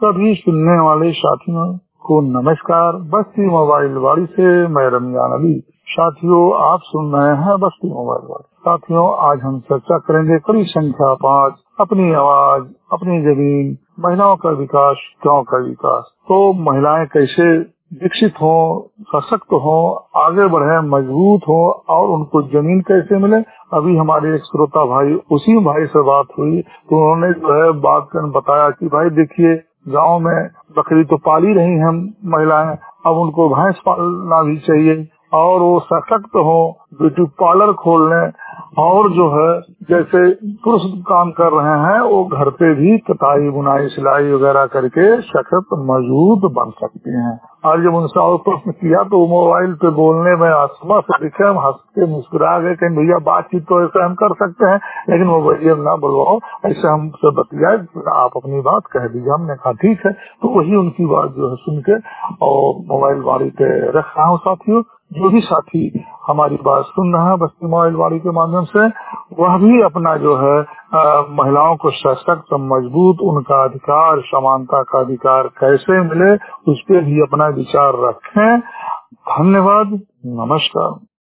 सभी सुनने वाले साथियों को नमस्कार। बस्ती मोबाइल वाड़ी से मैं रमजान अली। साथियों, आप सुन रहे हैं बस्ती मोबाइल वाड़ी। साथियों, आज हम चर्चा करेंगे कड़ी संख्या 5, अपनी आवाज अपनी जमीन, महिलाओं का विकास, गाँव का विकास। तो महिलाएं कैसे विकसित हो, सशक्त हो, आगे बढ़े, मजबूत हो और उनको जमीन कैसे मिले। अभी हमारे एक श्रोता भाई, उसी भाई से बात हुई तो उन्होंने जो है बात कर बताया कि भाई देखिए, गांव में बकरी तो पाली रही हैं महिलाएं, अब उनको भैंस पालना भी चाहिए और वो सशक्त हो, ब्यूटी पार्लर खोल लें और जो है जैसे पुरुष काम कर रहे हैं वो घर पे भी कटाई बुनाई सिलाई वगैरह करके सशक्त मजबूत बन सकती हैं। और जब उनसे और प्रश्न किया तो मोबाइल पे बोलने में आसमा से दिखे, हम हंस के मुस्कुरा गए, कहीं भैया बातचीत तो ऐसे हम कर सकते हैं लेकिन मोबाइल ना बुलवाओ, ऐसे हमसे बतियाए, आप अपनी बात कह दीजिए। हमने कहा ठीक है। तो वही उनकी बात जो है सुन के और मोबाइल वाड़ी पे रख रहा हूँ। साथियों, जो भी साथी हमारी बात सुन रहा है बस्ती मोबाइल वाड़ी के माध्यम से, वह भी अपना जो है महिलाओं को सशक्त मजबूत, उनका अधिकार, समानता का अधिकार कैसे मिले, उस पर भी अपना विचार रखें। धन्यवाद, नमस्कार।